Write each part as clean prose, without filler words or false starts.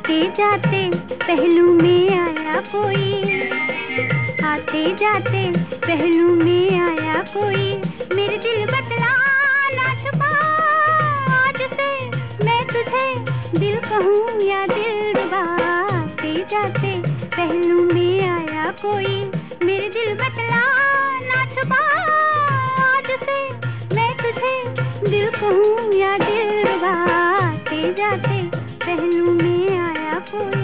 आते जाते पहलू में आया कोई, आते जाते पहलू में आया कोई, मेरे दिल बतला ना छुपा आज से मैं तुझे, दिल कहूँ या दिलरुबा। आते जाते पहलू में आया कोई, मेरे दिल बतला ना छुपा आज से मैं तुझे, दिल कहूँ या दिलरुबा। आते जाते पहलू में आया कोई।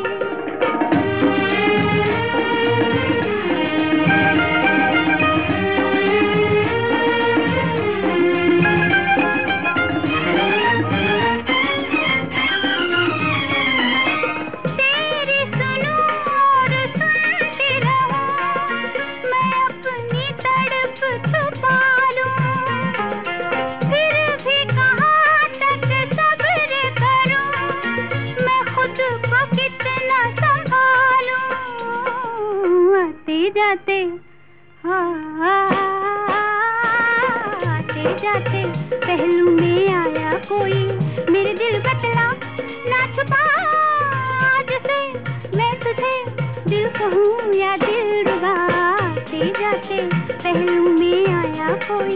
आते जाते आते जाते पहलू में आया कोई, मेरे दिल बतला ना छुपा आज से मैं तुझे, दिल कहूँ या दिलरुबा। आते जाते पहलू में आया कोई।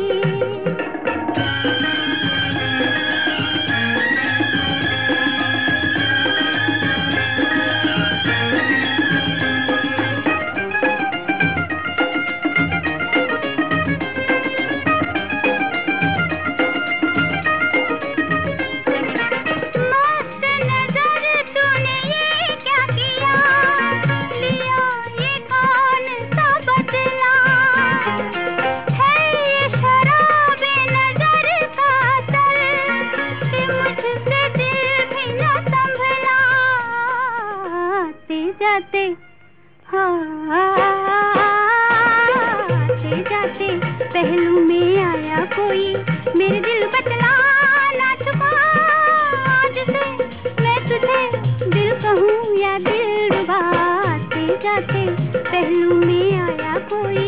जाते आते जाते पहलू में आया कोई, मेरे दिल बतला ना छुपा आज से मैं तुझे, दिल कहूँ या दिलरुबा। आते जाते पहलू में आया कोई।